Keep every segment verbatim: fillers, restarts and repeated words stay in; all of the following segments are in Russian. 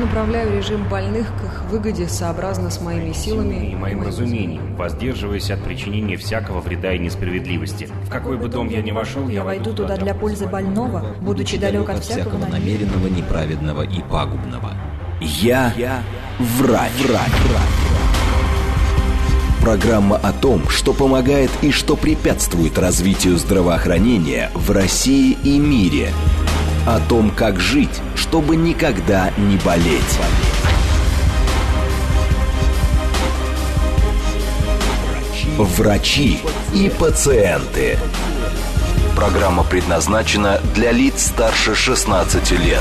направляю режим больных к их выгоде сообразно с моими силами и моим разумением, воздерживаясь от причинения всякого вреда и несправедливости. В какой бы дом я ни вошел, я войду туда для пользы больного, будучи далек от всякого намеренного, неправедного и пагубного. Я, я врач. врач. Программа о том, что помогает и что препятствует развитию здравоохранения в России и мире. О том, как жить, чтобы никогда не болеть. Врачи и пациенты. Программа предназначена для лиц старше шестнадцати лет.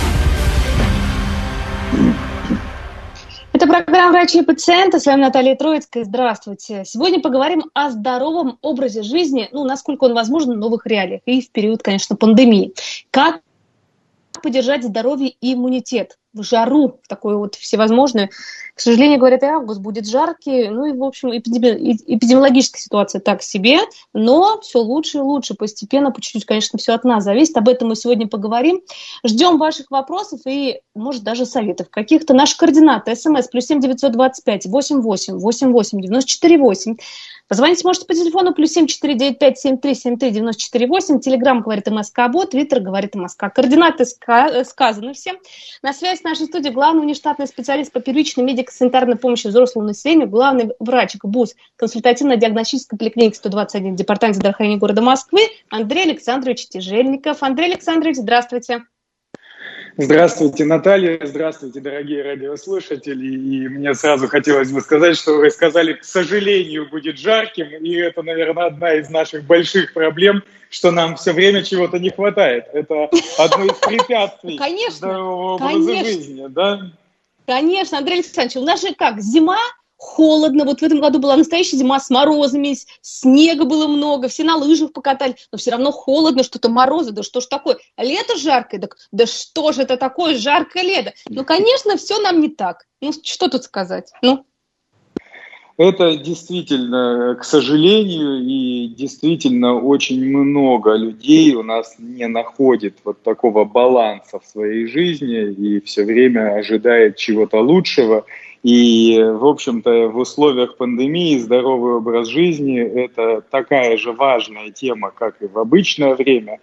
Это программа «Врачи и пациенты». С вами Наталья Троицкая. Здравствуйте. Сегодня поговорим о здоровом образе жизни, ну, насколько он возможен в новых реалиях и в период, конечно, пандемии. Как поддержать здоровье и иммунитет в жару, в такую вот всевозможную. К сожалению, говорят, и август будет жаркий. Ну и, в общем, эпидеми... эпидемиологическая ситуация так себе, но все лучше и лучше. Постепенно, по чуть-чуть, конечно, все от нас зависит. Об этом мы сегодня поговорим. Ждем ваших вопросов и, может, даже советов каких-то. Наши координаты. СМС плюс семь девятьсот двадцать пять восемь восемь восемь восемь девяносто четыре восемь. Позвонить можете по телефону плюс семь четыре девять пять семь три семь три девяносто четыре восемь. Телеграм говорит МСК-бот, Твиттер говорит МСК. Координаты ска- сказаны всем. На связи с нашей студией главный внештатный специалист по первичной медико-санитарной помощи взрослому населению, главный врач ГБУС консультативно-диагностической поликлиники сто двадцать один Департамент здравоохранения города Москвы Андрей Александрович Тяжельников. Андрей Александрович, здравствуйте. Здравствуйте, Наталья, здравствуйте, дорогие радиослушатели. И мне сразу хотелось бы сказать, что вы сказали, к сожалению, будет жарким, и это, наверное, одна из наших больших проблем, что нам все время чего-то не хватает. Это одно из препятствий здорового образа жизни, да? Конечно, Андрей Александрович, у нас же как, зима, холодно, вот в этом году была настоящая зима с морозами, снега было много, все на лыжах покатали, но все равно холодно, что-то морозы, да что ж такое, лето жаркое, так, да что же это такое, жаркое лето, ну, конечно, все нам не так, ну, что тут сказать, ну. Это действительно, к сожалению, и действительно очень много людей у нас не находит вот такого баланса в своей жизни и все время ожидает чего-то лучшего. И, в общем-то, в условиях пандемии здоровый образ жизни – это такая же важная тема, как и в обычное время.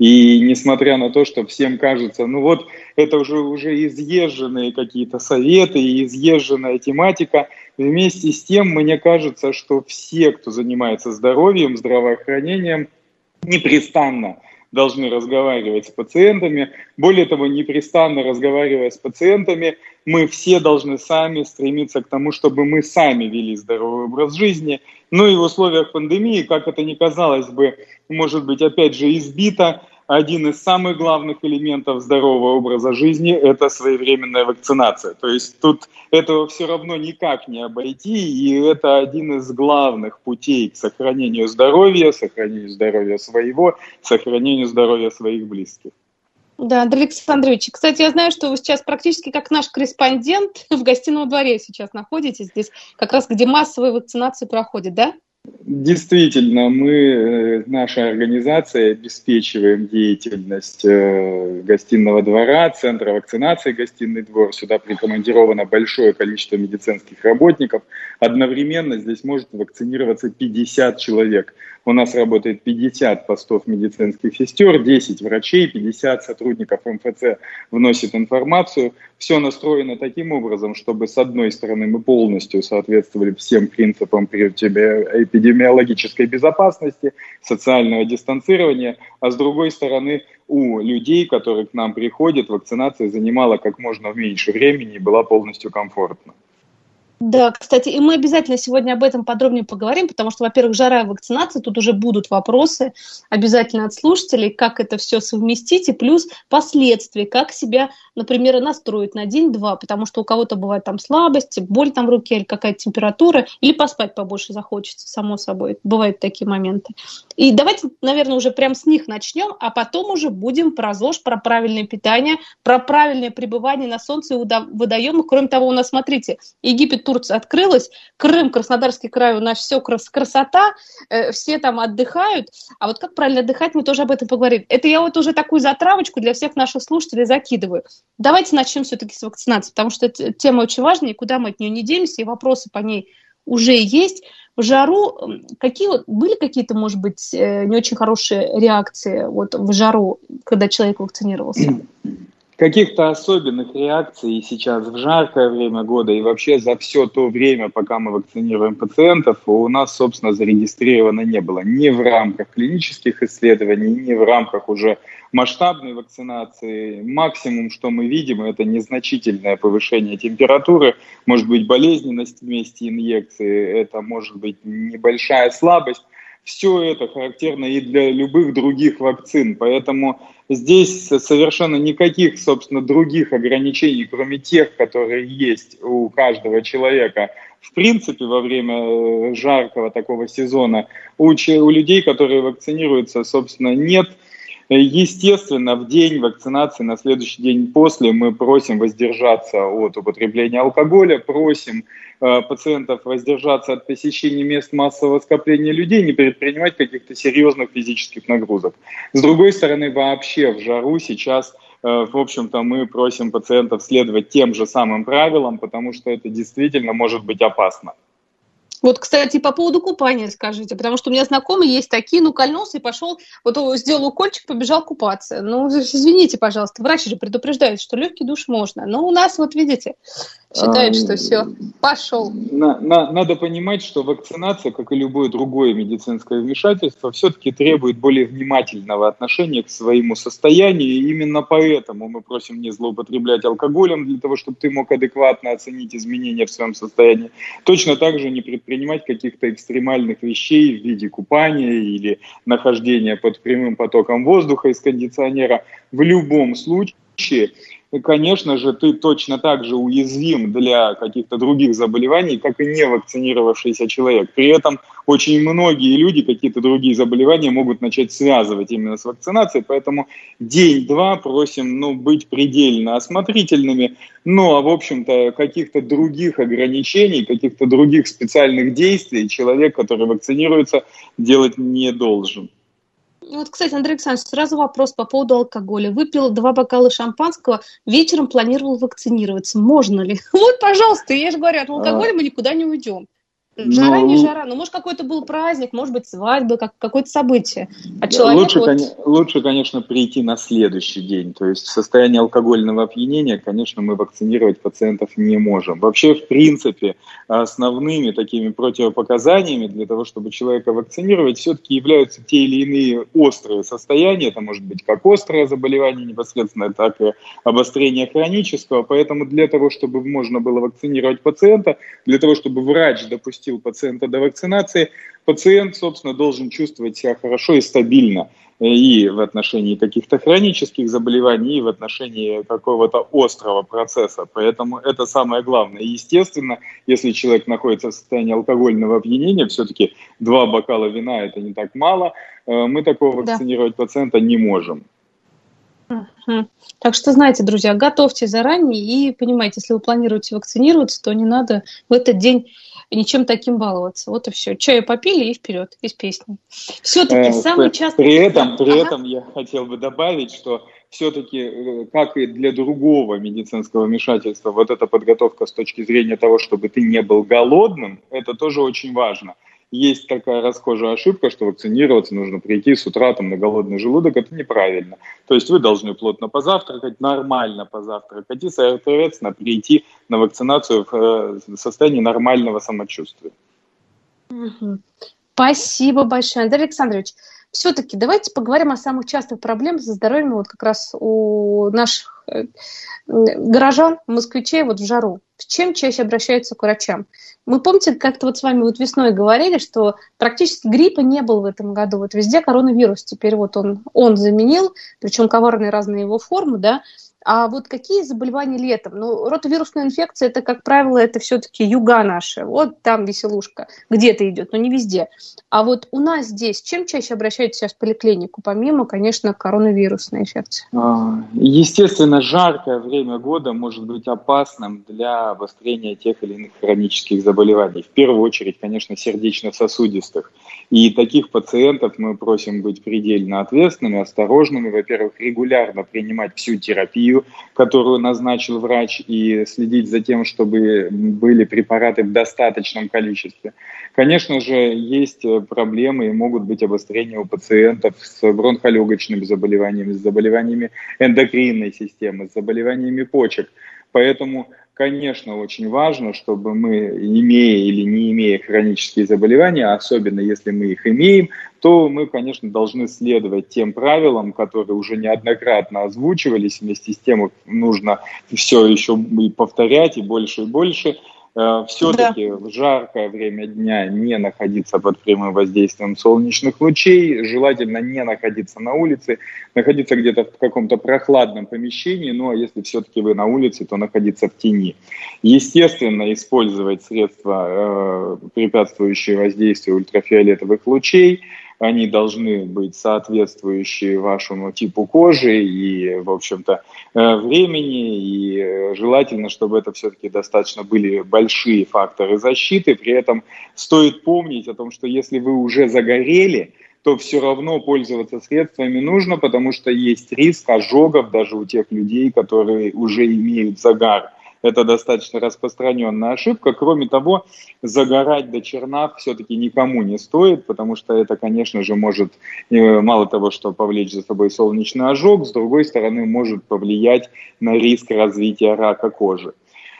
И несмотря на то, что всем кажется, ну вот это уже, уже изъезженные какие-то советы и изъезженная тематика, вместе с тем, мне кажется, что все, кто занимается здоровьем, здравоохранением, непрестанно должны разговаривать с пациентами. Более того, непрестанно разговаривая с пациентами, мы все должны сами стремиться к тому, чтобы мы сами вели здоровый образ жизни. Ну и в условиях пандемии, как это ни казалось бы, может быть, опять же, избито, один из самых главных элементов здорового образа жизни – это своевременная вакцинация. То есть тут этого все равно никак не обойти, и это один из главных путей к сохранению здоровья, сохранению здоровья своего, сохранению здоровья своих близких. Да, Андрей Александрович, кстати, я знаю, что вы сейчас практически как наш корреспондент в гостином дворе сейчас находитесь, здесь как раз где массовая вакцинация проходит, да? Действительно, мы, наша организация, обеспечиваем деятельность гостиного двора, центра вакцинации «Гостиный двор». Сюда прикомандировано большое количество медицинских работников. Одновременно здесь может вакцинироваться пятьдесят человек. У нас работает пятьдесят постов медицинских сестер, десять врачей, пятьдесят сотрудников эм эф цэ вносит информацию. Все настроено таким образом, чтобы, с одной стороны, мы полностью соответствовали всем принципам эпидемиологической безопасности, социального дистанцирования, а с другой стороны, у людей, которые к нам приходят, вакцинация занимала как можно меньше времени и была полностью комфортна. Да, кстати, и мы обязательно сегодня об этом подробнее поговорим, потому что, во-первых, жара и вакцинация, тут уже будут вопросы обязательно от слушателей, как это все совместить, и плюс последствия, как себя, например, настроить на день-два, потому что у кого-то бывает там слабость, боль там в руке или какая-то температура, или поспать побольше захочется, само собой, бывают такие моменты. И давайте, наверное, уже прям с них начнем, а потом уже будем про ЗОЖ, про правильное питание, про правильное пребывание на солнце и водоемах. Кроме того, у нас, смотрите, Египет Турция открылась, Крым, Краснодарский край, у нас все крас- красота, э, все там отдыхают. А вот как правильно отдыхать, мы тоже об этом поговорим. Это я вот уже такую затравочку для всех наших слушателей закидываю. Давайте начнем все-таки с вакцинации, потому что эта тема очень важная, и куда мы от нее не денемся, и вопросы по ней уже есть. В жару какие вот, были какие-то, может быть, не очень хорошие реакции вот в жару, когда человек вакцинировался? Каких-то особенных реакций сейчас в жаркое время года и вообще за все то время, пока мы вакцинируем пациентов, у нас, собственно, зарегистрировано не было. Ни в рамках клинических исследований, ни в рамках уже масштабной вакцинации. Максимум, что мы видим, это незначительное повышение температуры, может быть болезненность в месте инъекции, это может быть небольшая слабость. Все это характерно и для любых других вакцин, поэтому здесь совершенно никаких, собственно, других ограничений, кроме тех, которые есть у каждого человека, в принципе, во время жаркого такого сезона, у, у людей, которые вакцинируются, собственно, нет. Естественно, в день вакцинации, на следующий день после, мы просим воздержаться от употребления алкоголя, просим э, пациентов воздержаться от посещения мест массового скопления людей, не предпринимать каких-то серьезных физических нагрузок. С другой стороны, вообще в жару сейчас, э, в общем-то, мы просим пациентов следовать тем же самым правилам, потому что это действительно может быть опасно. Вот, кстати, по поводу купания скажите, потому что у меня знакомые есть такие, ну, кольнулся и пошел, вот сделал укольчик, побежал купаться. Ну, извините, пожалуйста, врачи же предупреждают, что легкий душ можно. Но у нас, вот видите, считают, что все, пошел. На, на, надо понимать, что вакцинация, как и любое другое медицинское вмешательство, все-таки требует более внимательного отношения к своему состоянию. И именно поэтому мы просим не злоупотреблять алкоголем, для того, чтобы ты мог адекватно оценить изменения в своем состоянии. Точно так же не предпринимать каких-то экстремальных вещей в виде купания или нахождения под прямым потоком воздуха из кондиционера. В любом случае, конечно же, ты точно так же уязвим для каких-то других заболеваний, как и не вакцинировавшийся человек. При этом очень многие люди какие-то другие заболевания могут начать связывать именно с вакцинацией, поэтому день-два просим ну, быть предельно осмотрительными. Ну, а в общем-то, каких-то других ограничений, каких-то других специальных действий человек, который вакцинируется, делать не должен. Вот, кстати, Андрей Александрович, сразу вопрос по поводу алкоголя. Выпил два бокала шампанского, вечером планировал вакцинироваться. Можно ли? Вот, пожалуйста, я же говорю, от алкоголя мы никуда не уйдем. Жара, ну, не жара. Ну, может, какой-то был праздник, может быть, свадьба, как, какое-то событие. А человек лучше, вот... кон... лучше, конечно, прийти на следующий день. То есть в состоянии алкогольного опьянения, конечно, мы вакцинировать пациентов не можем. Вообще, в принципе, основными такими противопоказаниями для того, чтобы человека вакцинировать, все-таки являются те или иные острые состояния. Это может быть как острое заболевание непосредственно, так и обострение хронического. Поэтому для того, чтобы можно было вакцинировать пациента, для того, чтобы врач допустил пациента до вакцинации, пациент, собственно, должен чувствовать себя хорошо и стабильно и в отношении каких-то хронических заболеваний, и в отношении какого-то острого процесса. Поэтому это самое главное. И, естественно, если человек находится в состоянии алкогольного опьянения, все-таки два бокала вина – это не так мало, мы такого да. вакцинировать пациента не можем. Угу. Так что, знаете, друзья, готовьте заранее и понимаете, если вы планируете вакцинироваться, то не надо в этот день ничем таким баловаться. Вот и все. Чаю попили и вперед, из песни. Все-таки э, самый частый... При этом, при ага. этом я хотел бы добавить, что все-таки, как и для другого медицинского вмешательства, вот эта подготовка с точки зрения того, чтобы ты не был голодным, это тоже очень важно. Есть такая расхожая ошибка, что вакцинироваться нужно прийти с утра там, на голодный желудок. Это неправильно. То есть вы должны плотно позавтракать, нормально позавтракать и, соответственно, прийти на вакцинацию в состоянии нормального самочувствия. Угу. Спасибо большое, Андрей Александрович. Все-таки давайте поговорим о самых частых проблемах со здоровьем вот как раз у наших горожан, москвичей вот в жару. С чем чаще обращаются к врачам? Мы, помните, как-то вот с вами вот весной говорили, что практически гриппа не было в этом году. Вот везде коронавирус. Теперь вот он, он заменил, причем коварные разные его формы, да. А вот какие заболевания летом? Ну, ротовирусная инфекция, это, как правило, это все-таки юга наши. Вот там веселушка где-то идет, но не везде. А вот у нас здесь чем чаще обращаются сейчас в поликлинику, помимо, конечно, коронавирусной инфекции? Естественно, жаркое время года может быть опасным для обострения тех или иных хронических заболеваний. В первую очередь, конечно, сердечно-сосудистых. И таких пациентов мы просим быть предельно ответственными, осторожными. Во-первых, регулярно принимать всю терапию, которую назначил врач, и следить за тем, чтобы были препараты в достаточном количестве. Конечно же, есть проблемы и могут быть обострения у пациентов с бронхолегочными заболеваниями, с заболеваниями эндокринной системы, с заболеваниями почек. Поэтому, конечно, очень важно, чтобы мы, имея или не имея хронические заболевания, особенно если мы их имеем, то мы, конечно, должны следовать тем правилам, которые уже неоднократно озвучивались. Вместе с тем их нужно все еще и повторять, и больше и больше. Все-таки да. В жаркое время дня не находиться под прямым воздействием солнечных лучей, желательно не находиться на улице, находиться где-то в каком-то прохладном помещении, ну а если все-таки вы на улице, то находиться в тени. Естественно, использовать средства, э, препятствующие воздействию ультрафиолетовых лучей. Они должны быть соответствующие вашему типу кожи и, в общем-то, времени. И желательно, чтобы это все-таки достаточно были большие факторы защиты. При этом стоит помнить о том, что если вы уже загорели, то все равно пользоваться средствами нужно, потому что есть риск ожогов даже у тех людей, которые уже имеют загар. Это достаточно распространенная ошибка. Кроме того, загорать до черна все-таки никому не стоит, потому что это, конечно же, может мало того, что повлечь за собой солнечный ожог, с другой стороны, может повлиять на риск развития рака кожи.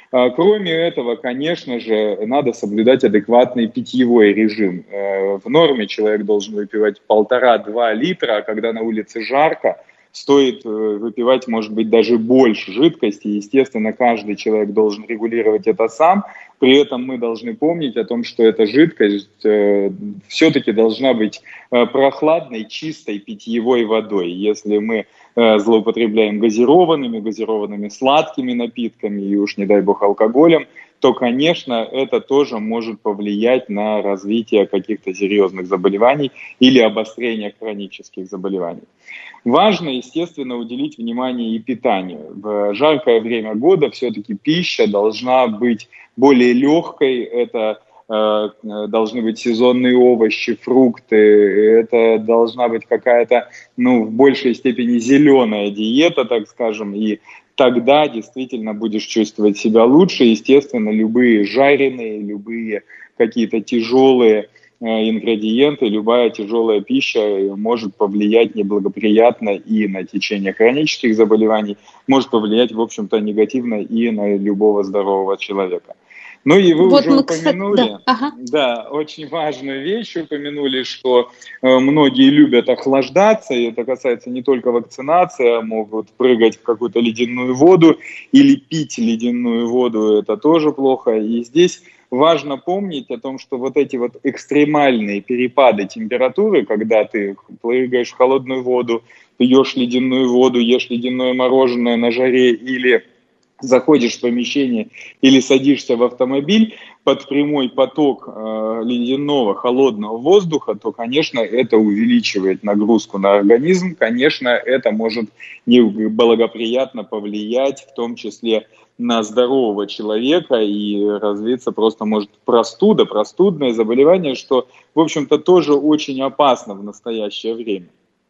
Кроме этого, конечно же, надо соблюдать адекватный питьевой режим. В норме человек должен выпивать полтора-два литра, а когда на улице жарко, стоит выпивать, может быть, даже больше жидкости. Естественно, каждый человек должен регулировать это сам. При этом мы должны помнить о том, что эта жидкость э, все-таки должна быть э, прохладной, чистой питьевой водой. Если мы э, злоупотребляем газированными, газированными сладкими напитками и уж, не дай бог, алкоголем, то, конечно, это тоже может повлиять на развитие каких-то серьезных заболеваний или обострение хронических заболеваний. Важно, естественно, уделить внимание и питанию. В жаркое время года все-таки пища должна быть более легкой. Это э, должны быть сезонные овощи, фрукты. Это должна быть какая-то, ну, в большей степени зеленая диета, так скажем, и тогда действительно будешь чувствовать себя лучше. Естественно, любые жареные, любые какие-то тяжелые ингредиенты, любая тяжелая пища может повлиять неблагоприятно и на течение хронических заболеваний, может повлиять, в общем-то, негативно и на любого здорового человека. Ну и вы вот уже мы, упомянули, кстати, да. Ага. да, очень важную вещь упомянули, что э, многие любят охлаждаться, и это касается не только вакцинации, а могут прыгать в какую-то ледяную воду или пить ледяную воду, это тоже плохо. И здесь важно помнить о том, что вот эти вот экстремальные перепады температуры, когда ты прыгаешь в холодную воду, пьешь ледяную воду, ешь ледяное мороженое на жаре или заходишь в помещение или садишься в автомобиль под прямой поток э, ледяного холодного воздуха, то, конечно, это увеличивает нагрузку на организм, конечно, это может неблагоприятно повлиять, в том числе на здорового человека, и развиться просто может простуда, простудное заболевание, что, в общем-то, тоже очень опасно в настоящее время.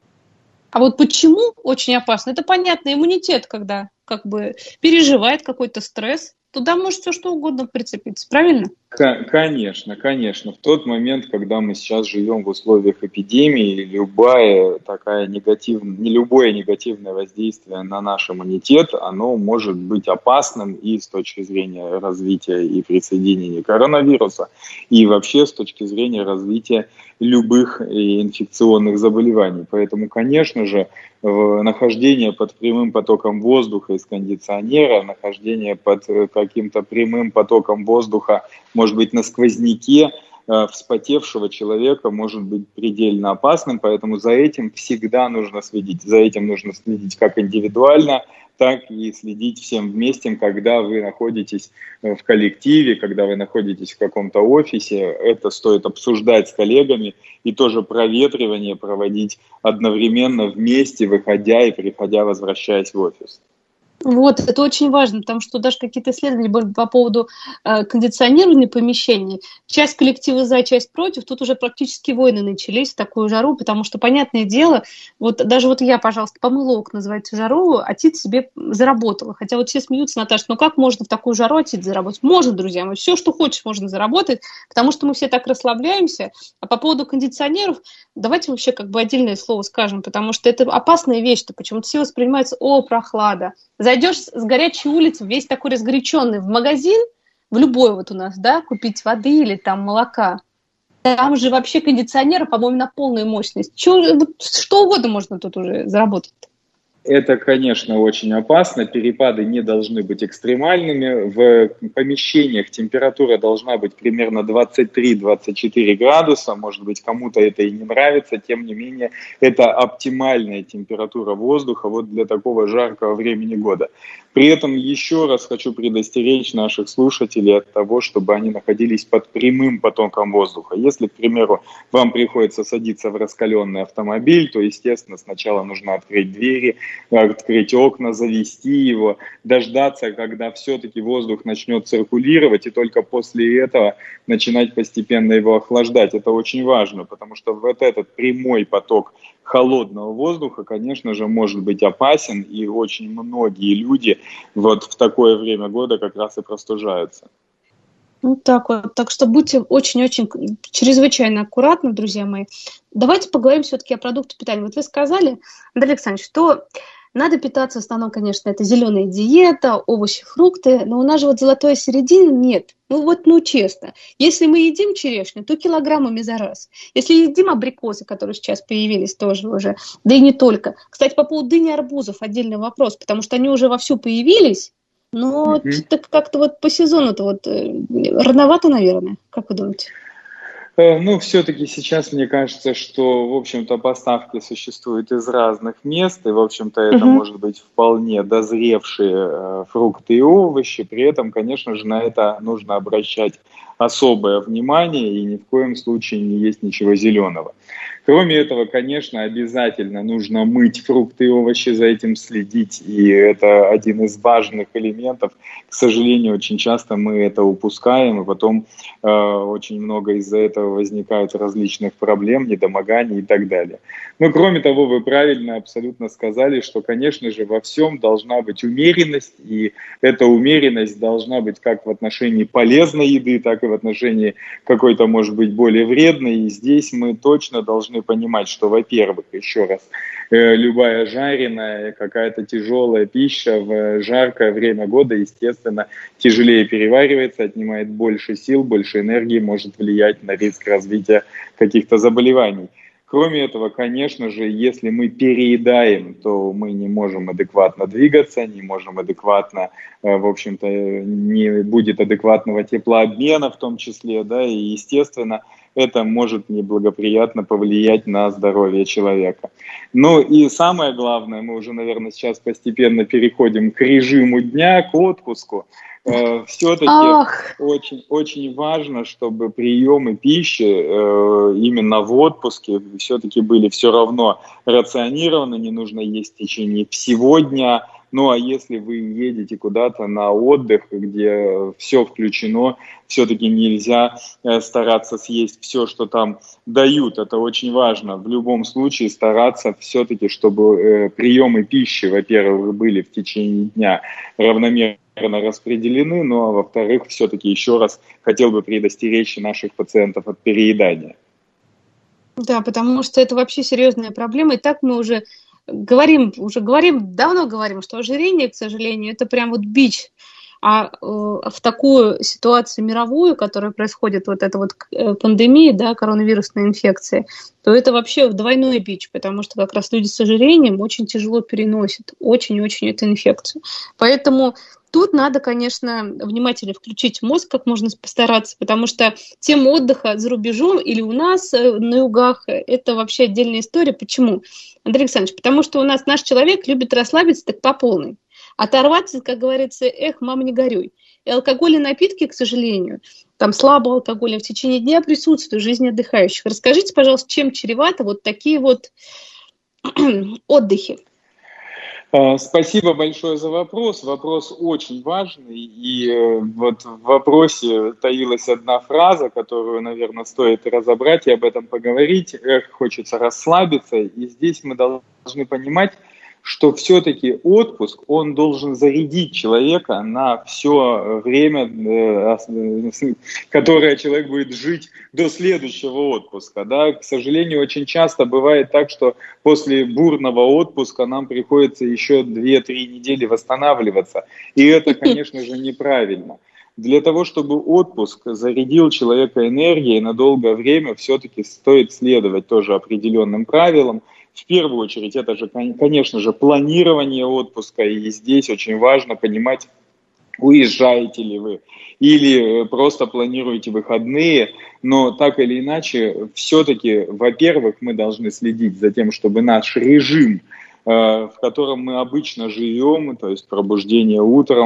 А вот почему очень опасно? Это понятно, иммунитет, когда как бы переживает какой-то стресс, туда может все что угодно прицепиться, правильно? Конечно, конечно. В тот момент, когда мы сейчас живем в условиях эпидемии, любая такая негативная, не любое негативное воздействие на наш иммунитет, оно может быть опасным и с точки зрения развития и присоединения коронавируса, и вообще с точки зрения развития любых инфекционных заболеваний. Поэтому, конечно же, нахождение под прямым потоком воздуха из кондиционера, нахождение под каким-то прямым потоком воздуха, может быть, на сквозняке вспотевшего человека может быть предельно опасным, поэтому за этим всегда нужно следить. За этим нужно следить как индивидуально, так и следить всем вместе, когда вы находитесь в коллективе, когда вы находитесь в каком-то офисе. Это стоит обсуждать с коллегами и тоже проветривание проводить одновременно вместе, выходя и приходя, возвращаясь в офис. Вот, это очень важно, потому что даже какие-то исследования были по поводу э, кондиционирования помещений. Часть коллектива за, часть против. Тут уже практически войны начались в такую жару, потому что, понятное дело, вот даже вот я, пожалуйста, помыла окна, называется, жару, а Тит себе заработала. Хотя вот все смеются, Наташа, ну как можно в такую жару а Тит заработать? Можно, друзья мои, все, что хочешь, можно заработать, потому что мы все так расслабляемся. А по поводу кондиционеров, давайте вообще как бы отдельное слово скажем, потому что это опасная вещь-то, почему-то все воспринимается, о, прохлада. Зайдешь с горячей улицы, весь такой разгоряченный, в магазин, в любой вот у нас, да, купить воды или там молока. Там же вообще кондиционеры, по-моему, на полную мощность. Что, что угодно можно тут уже заработать. Это, конечно, очень опасно. Перепады не должны быть экстремальными. В помещениях температура должна быть примерно двадцать три - двадцать четыре градуса. Может быть, кому-то это и не нравится. Тем не менее, это оптимальная температура воздуха вот для такого жаркого времени года. При этом еще раз хочу предостеречь наших слушателей от того, чтобы они находились под прямым потоком воздуха. Если, к примеру, вам приходится садиться в раскаленный автомобиль, то, естественно, сначала нужно открыть двери, открыть окна, завести его, дождаться, когда все-таки воздух начнет циркулировать, и только после этого начинать постепенно его охлаждать. Это очень важно, потому что вот этот прямой поток холодного воздуха, конечно же, может быть опасен, и очень многие люди вот в такое время года как раз и простужаются. Ну так вот, так что будьте очень-очень чрезвычайно аккуратны, друзья мои. Давайте поговорим все-таки о продуктах питания. Вот вы сказали, Андрей Александрович, что надо питаться в основном, конечно, это зеленая диета, овощи, фрукты, но у нас же вот золотой середины нет. Ну вот, ну честно, если мы едим черешню, то килограммами за раз. Если едим абрикосы, которые сейчас появились тоже уже, да и не только. Кстати, по поводу дыни и арбузов отдельный вопрос, потому что они уже вовсю появились, но mm-hmm. так как-то вот по сезону-то вот рановато, наверное, как вы думаете? Ну, все-таки сейчас мне кажется, что, в общем-то, поставки существуют из разных мест, и, в общем-то, это uh-huh. может быть вполне дозревшие э, фрукты и овощи. При этом, конечно же, на это нужно обращать особое внимание, и ни в коем случае не есть ничего зеленого. Кроме этого, конечно, обязательно нужно мыть фрукты и овощи, за этим следить, и это один из важных элементов. К сожалению, очень часто мы это упускаем, и потом э, очень много из-за этого возникают различных проблем, недомоганий и так далее. Но кроме того, вы правильно абсолютно сказали, что, конечно же, во всем должна быть умеренность, и эта умеренность должна быть как в отношении полезной еды, так и в отношении какой-то, может быть, более вредной. И здесь мы точно должны понимать, что, во-первых, еще раз, э, любая жареная, какая-то тяжелая пища в жаркое время года, естественно, тяжелее переваривается, отнимает больше сил, больше энергии, может влиять на риск развития каких-то заболеваний. Кроме этого, конечно же, если мы переедаем, то мы не можем адекватно двигаться, не можем адекватно, в общем-то, не будет адекватного теплообмена в том числе, да, и, естественно, это может неблагоприятно повлиять на здоровье человека. Ну и самое главное, мы уже, наверное, сейчас постепенно переходим к режиму дня, к отпуску. Все-таки очень, очень важно, чтобы приемы пищи э, именно в отпуске все-таки были все равно рационированы, не нужно есть в течение всего дня. Ну а если вы едете куда-то на отдых, где все включено, все-таки нельзя стараться съесть все, что там дают. Это очень важно. В любом случае стараться все-таки, чтобы приемы пищи, во-первых, были в течение дня равномерно распределены, ну а во-вторых, все-таки еще раз хотел бы предостеречь наших пациентов от переедания. Да, потому что это вообще серьезная проблема. И так мы уже говорим, уже говорим, давно говорим, что ожирение, к сожалению, это прям вот бич. А э, в такую ситуацию мировую, которая происходит, вот эта вот пандемия, да, коронавирусной инфекции, то это вообще двойной бич, потому что как раз люди с ожирением очень тяжело переносят, очень-очень эту инфекцию. Поэтому тут надо, конечно, внимательно включить мозг, как можно постараться, потому что тема отдыха за рубежом или у нас на югах – это вообще отдельная история. Почему, Андрей Александрович? Потому что у нас наш человек любит расслабиться так по полной. оторваться, как говорится, эх, мам, не горюй. И алкогольные напитки, к сожалению, там слабого алкоголя в течение дня присутствуют в жизни отдыхающих. Расскажите, пожалуйста, чем чреваты вот такие вот отдыхи? Спасибо большое за вопрос. Вопрос очень важный. И вот в вопросе таилась одна фраза, которую, наверное, стоит разобрать и об этом поговорить. Эх, хочется расслабиться. И здесь мы должны понимать, что все-таки отпуск, он должен зарядить человека на все время, которое человек будет жить до следующего отпуска. Да? К сожалению, очень часто бывает так, что после бурного отпуска нам приходится еще две-три недели восстанавливаться. И это, конечно же, неправильно. Для того, чтобы отпуск зарядил человека энергией на долгое время, все-таки стоит следовать тоже определенным правилам. В первую очередь, это же, конечно же, планирование отпуска, и здесь очень важно понимать, уезжаете ли вы или просто планируете выходные, но так или иначе, все-таки, во-первых, мы должны следить за тем, чтобы наш режим, в котором мы обычно живем, то есть пробуждение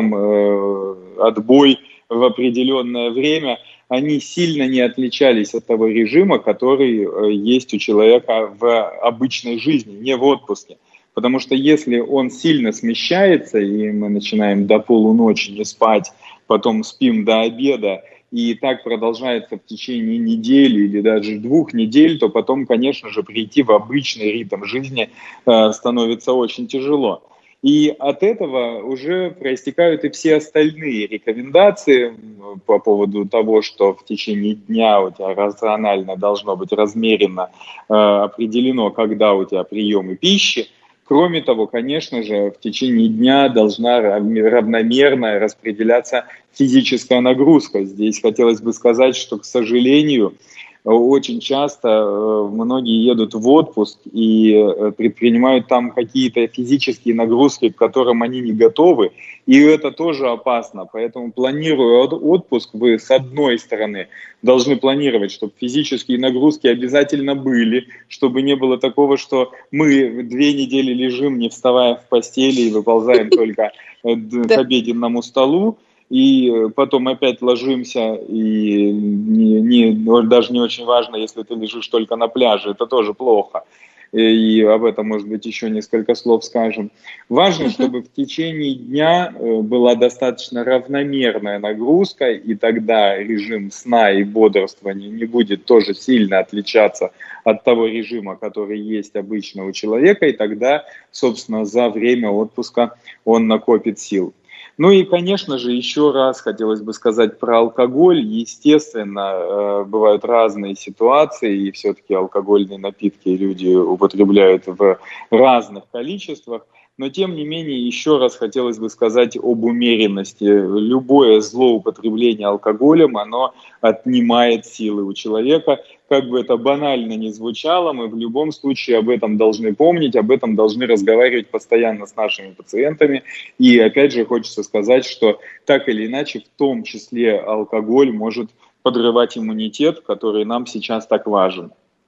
утром, отбой в определенное время, они сильно не отличались от того режима, который есть у человека в обычной жизни, не в отпуске. Потому что если он сильно смещается, и мы начинаем до полуночи не спать, потом спим до обеда, и так продолжается в течение недели или даже двух недель, то потом, конечно же, прийти в обычный ритм жизни э, становится очень тяжело. И от этого уже проистекают и все остальные рекомендации по поводу того, что в течение дня у тебя рационально должно быть размеренно э, определено, когда у тебя приемы пищи. Кроме того, конечно же, в течение дня должна равномерно распределяться физическая нагрузка. Здесь хотелось бы сказать, что, к сожалению, очень часто многие едут в отпуск и предпринимают там какие-то физические нагрузки, к которым они не готовы, и это тоже опасно. Поэтому, планируя отпуск, вы с одной стороны должны планировать, чтобы физические нагрузки обязательно были, чтобы не было такого, что мы две недели лежим, не вставая в постели, и выползаем только к обеденному столу. И потом опять ложимся, и не, не, даже не очень важно, если ты лежишь только на пляже, это тоже плохо. И об этом, может быть, еще несколько слов скажем. Важно, чтобы в течение дня была достаточно равномерная нагрузка, и тогда режим сна и бодрствования не будет тоже сильно отличаться от того режима, который есть обычно у человека, и тогда, собственно, за время отпуска он накопит сил. Ну и, конечно же, еще раз хотелось бы сказать про алкоголь. Естественно, бывают разные ситуации, и все-таки алкогольные напитки люди употребляют в разных количествах. Но, тем не менее, еще раз хотелось бы сказать об умеренности. Любое злоупотребление алкоголем, оно отнимает силы у человека. Как бы это банально ни звучало, мы в любом случае об этом должны помнить, об этом должны разговаривать постоянно с нашими пациентами. И опять же хочется сказать, что так или иначе, в том числе алкоголь может подрывать иммунитет, который нам сейчас так важен.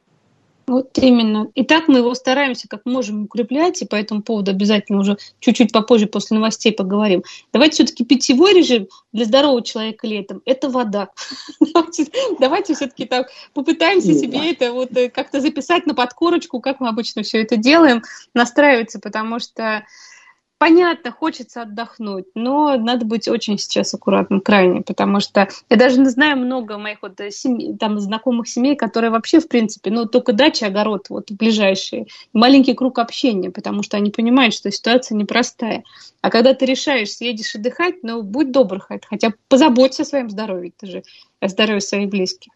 Вот именно. И так мы его стараемся как можем укреплять, и по этому поводу обязательно уже чуть-чуть попозже после новостей поговорим. Давайте все-таки питьевой режим для здорового человека летом – это вода. Давайте, давайте все-таки так попытаемся себе это вот как-то записать на подкорочку, как мы обычно все это делаем, настраиваться, потому что понятно, хочется отдохнуть, но надо быть очень сейчас аккуратным, крайне, потому что я даже не знаю много моих вот семей, там, знакомых семей, которые вообще, в принципе, ну, только дача, огород, вот, ближайшие, маленький круг общения, потому что они понимают, что ситуация непростая. А когда ты решаешь, съедешь отдыхать, ну, будь добр, хотя позаботься о своем здоровье, ты же о здоровье своих близких.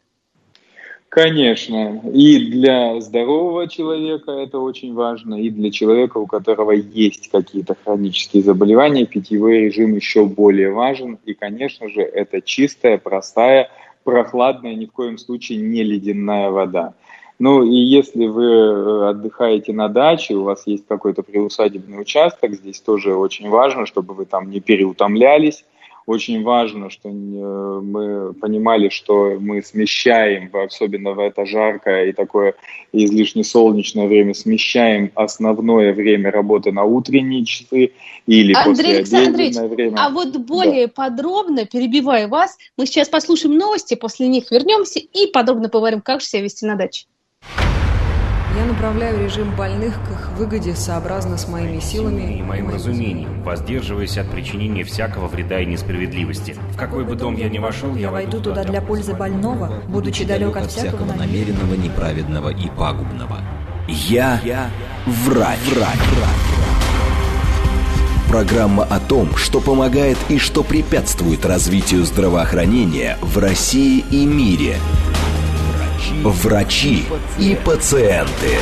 Конечно, и для здорового человека это очень важно, и для человека, у которого есть какие-то хронические заболевания, питьевой режим еще более важен. И, конечно же, это чистая, простая, прохладная, ни в коем случае не ледяная вода. Ну и если вы отдыхаете на даче, у вас есть какой-то приусадебный участок, здесь тоже очень важно, чтобы вы там не переутомлялись. очень важно, что мы понимали, что мы смещаем, особенно в это жаркое и такое излишне солнечное время, смещаем основное время работы на утренние часы или Андрей послеобеденное время. А вот более да. подробно, перебивая вас, мы сейчас послушаем новости, после них вернемся и подробно поговорим, как же себя вести на даче. Я направляю режим больных к их выгоде сообразно с моими силами и моим разумением, воздерживаясь от причинения всякого вреда и несправедливости. В какой бы дом я ни вошел, я войду туда для пользы больного, будучи далек от всякого намеренного, неправедного и пагубного. Я, я врач. врач. Программа о том, что помогает и что препятствует развитию здравоохранения в России и мире. Врачи и пациенты.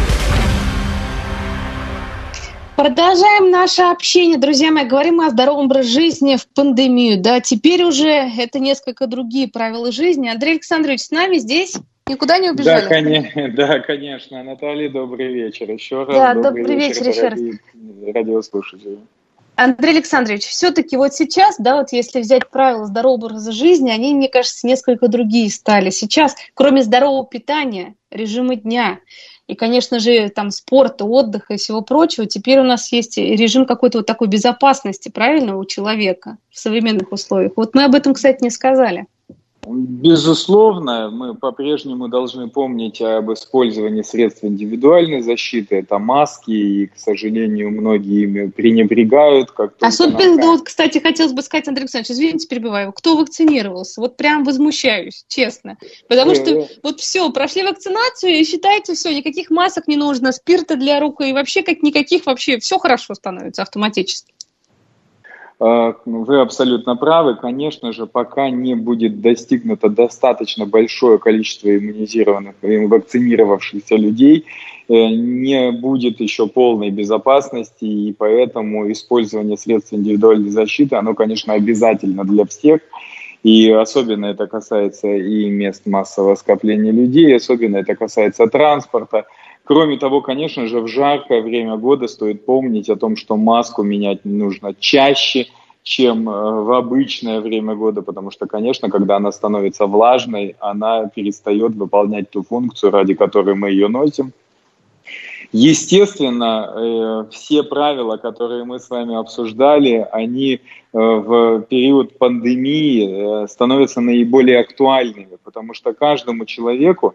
Продолжаем наше общение, друзья мои. Говорим о здоровом образе жизни в пандемию. Да, теперь уже это несколько другие правила жизни. Андрей Александрович с нами здесь? Никуда не убежали? Да, конечно, да, конечно. Наталья, добрый вечер. Еще раз да, добрый, добрый вечер, вечер еще раз. Радиослушатели. Андрей Александрович, все-таки вот сейчас, да, вот если взять правила здорового образа жизни, они, мне кажется, несколько другие стали. Сейчас, кроме здорового питания, режима дня и, конечно же, там спорта, отдыха и всего прочего, теперь у нас есть режим какой-то вот такой безопасности, правильно, у человека в современных условиях. Вот мы об этом, кстати, не сказали. Безусловно, мы по-прежнему должны помнить об использовании средств индивидуальной защиты. Это маски, и, к сожалению, многие ими пренебрегают. Особенно, на... вот, кстати, хотелось бы сказать, Андрей Александрович, извините, перебиваю, кто вакцинировался? Вот прям возмущаюсь, честно. Потому что вот все, прошли вакцинацию, и считайте, все, никаких масок не нужно, спирта для рук, и вообще как никаких, вообще все хорошо становится автоматически. Вы абсолютно правы. Конечно же, пока не будет достигнуто достаточно большое количество иммунизированных и вакцинировавшихся людей, не будет еще полной безопасности, и поэтому использование средств индивидуальной защиты, оно, конечно, обязательно для всех. И особенно это касается и мест массового скопления людей, особенно это касается транспорта. Кроме того, конечно же, в жаркое время года стоит помнить о том, что маску менять нужно чаще, чем в обычное время года, потому что, конечно, когда она становится влажной, она перестает выполнять ту функцию, ради которой мы ее носим. Естественно, все правила, которые мы с вами обсуждали, они в период пандемии становятся наиболее актуальными, потому что каждому человеку,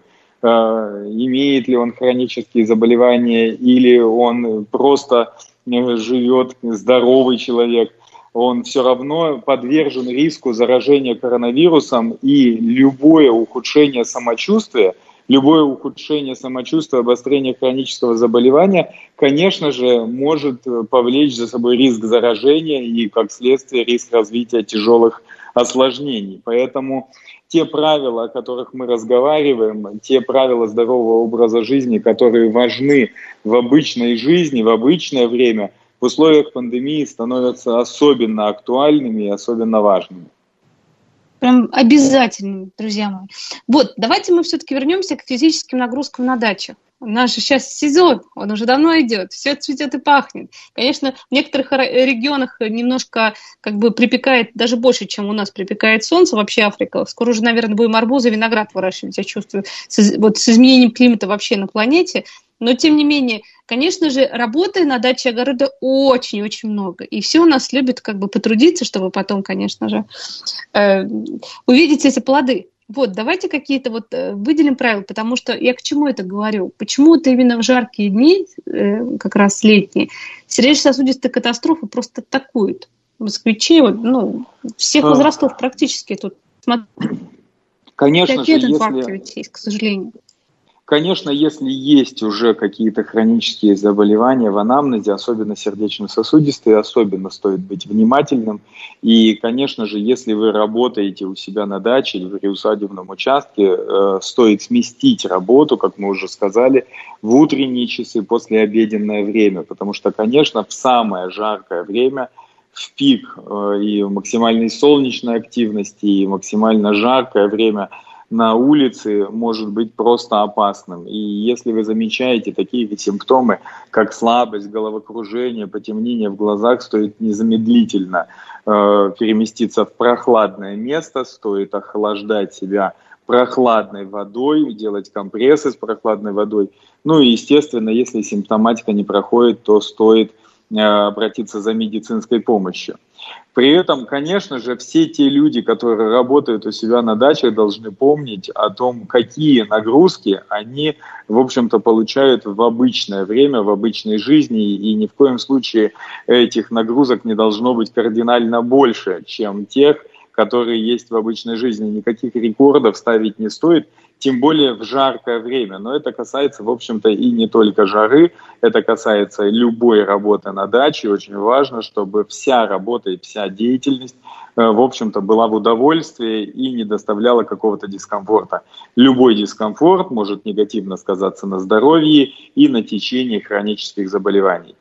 имеет ли он хронические заболевания или он просто живет здоровый человек, он все равно подвержен риску заражения коронавирусом, и любое ухудшение самочувствия, любое ухудшение самочувствия, обострение хронического заболевания, конечно же, может повлечь за собой риск заражения и, как следствие, риск развития тяжелых осложнений. Поэтому те правила, о которых мы разговариваем, те правила здорового образа жизни, которые важны в обычной жизни, в обычное время, в условиях пандемии становятся особенно актуальными и особенно важными. Прям обязательно, друзья мои. Вот, давайте мы все-таки вернемся к физическим нагрузкам на даче. У нас же сейчас сезон, он уже давно идет, все цветет и пахнет. Конечно, в некоторых регионах немножко как бы припекает, даже больше, чем у нас припекает солнце, вообще Африка. Скоро уже, наверное, будем арбузы, виноград выращивать, я чувствую, с, вот с изменением климата вообще на планете. Но, тем не менее, конечно же, работы на даче огорода очень-очень много. И все у нас любят как бы потрудиться, чтобы потом, конечно же, э, увидеть эти плоды. Вот, давайте какие-то вот э, выделим правила, потому что я к чему это говорю? Почему-то именно в жаркие дни, э, как раз летние, сердечно-сосудистые катастрофы просто атакуют. Москвичи, вот, ну, всех возрастов практически тут. Смотрите, конечно же, инфаркты если... ведь есть, к сожалению. Конечно, если есть уже какие-то хронические заболевания в анамнезе, особенно сердечно-сосудистые, особенно стоит быть внимательным. И, конечно же, если вы работаете у себя на даче или в приусадебном участке, э, стоит сместить работу, как мы уже сказали, в утренние часы, послеобеденное время. Потому что, конечно, в самое жаркое время, в пик э, и максимальной солнечной активности, и максимально жаркое время на улице может быть просто опасным. И если вы замечаете такие симптомы, как слабость, головокружение, потемнение в глазах, стоит незамедлительно э, переместиться в прохладное место, стоит охлаждать себя прохладной водой, делать компрессы с прохладной водой. Ну и, естественно, если симптоматика не проходит, то стоит э, обратиться за медицинской помощью. При этом, конечно же, все те люди, которые работают у себя на дачах, должны помнить о том, какие нагрузки они, в общем-то, получают в обычное время, в обычной жизни, и ни в коем случае этих нагрузок не должно быть кардинально больше, чем тех, которые есть в обычной жизни. Никаких рекордов ставить не стоит, тем более в жаркое время. Но это касается, в общем-то, и не только жары, это касается любой работы на даче. Очень важно, чтобы вся работа и вся деятельность, в общем-то, была в удовольствии и не доставляла какого-то дискомфорта. Любой дискомфорт может негативно сказаться на здоровье и на течении хронических заболеваний.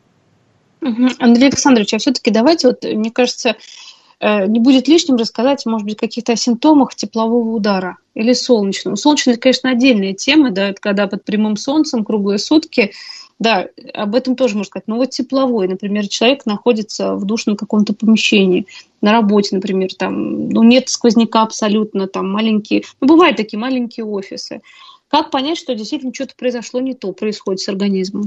Андрей Александрович, а все-таки давайте, вот, мне кажется, не будет лишним рассказать, может быть, о каких-то симптомах теплового удара или солнечного. Солнечный, конечно, отдельная тема, да, это когда под прямым солнцем круглые сутки, да, об этом тоже можно сказать. Но вот тепловой, например, человек находится в душном каком-то помещении, на работе, например, там, ну, нет сквозняка абсолютно, там, маленькие, ну, бывают такие маленькие офисы. Как понять, что действительно что-то произошло не то, происходит с организмом?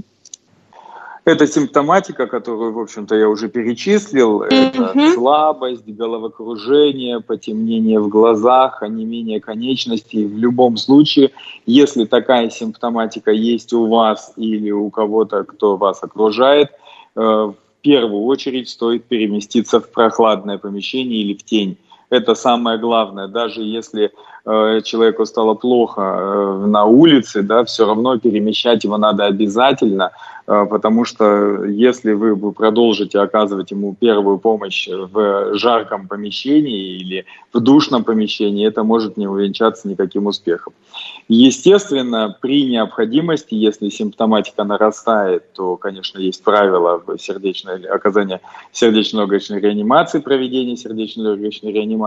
Это симптоматика, которую, в общем-то, я уже перечислил. Это uh-huh. слабость, головокружение, потемнение в глазах, онемение конечностей. В любом случае, если такая симптоматика есть у вас или у кого-то, кто вас окружает, в первую очередь стоит переместиться в прохладное помещение или в тень. Это самое главное. Даже если э, человеку стало плохо э, на улице, да, все равно перемещать его надо обязательно, э, потому что если вы, вы продолжите оказывать ему первую помощь в жарком помещении или в душном помещении, это может не увенчаться никаким успехом. Естественно, при необходимости, если симптоматика нарастает, то, конечно, есть правила сердечной, оказания сердечно-легочной реанимации, проведения сердечно-легочной реанимации,